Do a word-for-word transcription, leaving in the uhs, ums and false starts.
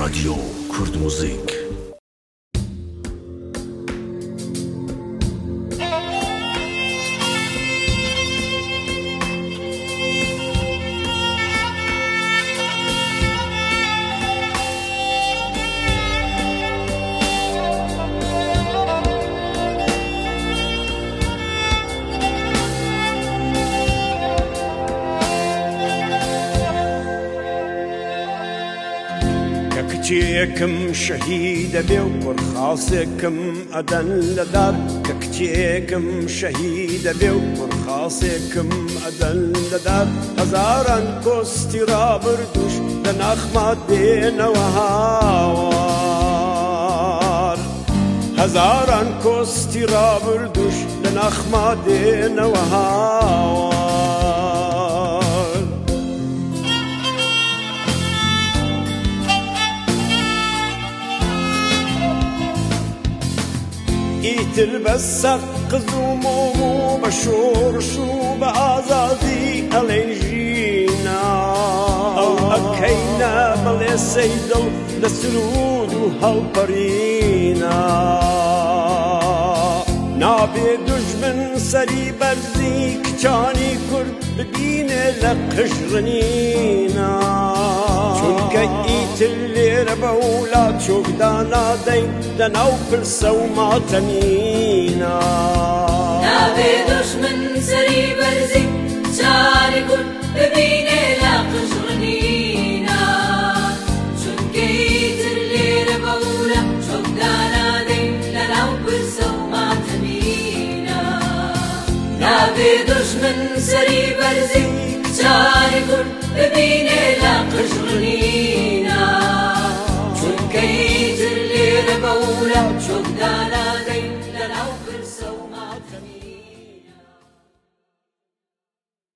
رادیو کورد موزیک. ككتيكم شهيد بيو ورخاصكم أدن لدار ككتيكم شهيد بيو ورخاصكم أدن لدار هزاران كوستي رابردوش لنخمة دين وهاوار هزاران كوستي رابردوش لنخمة دين وهاوار إيتر بسق قزومو بشور شو بأزازي أليجينا أو أكينا بلي سيدل لسرود وهالبرينا نابي دجمن سري برزي كتاني كرد ببيني لقشرنينا چونك إيتر لير بولاد شوك دانا دين دناو فرسو ماتنينا نابي دشمن سري برزي كتاني كرد ببيني لقشرنينا چونك إيتر لير بولاد شوك دانا دين دناو فرسو ماتنينا نابي دشمن سري برزي كتاني كرد ببيني لقشرنينا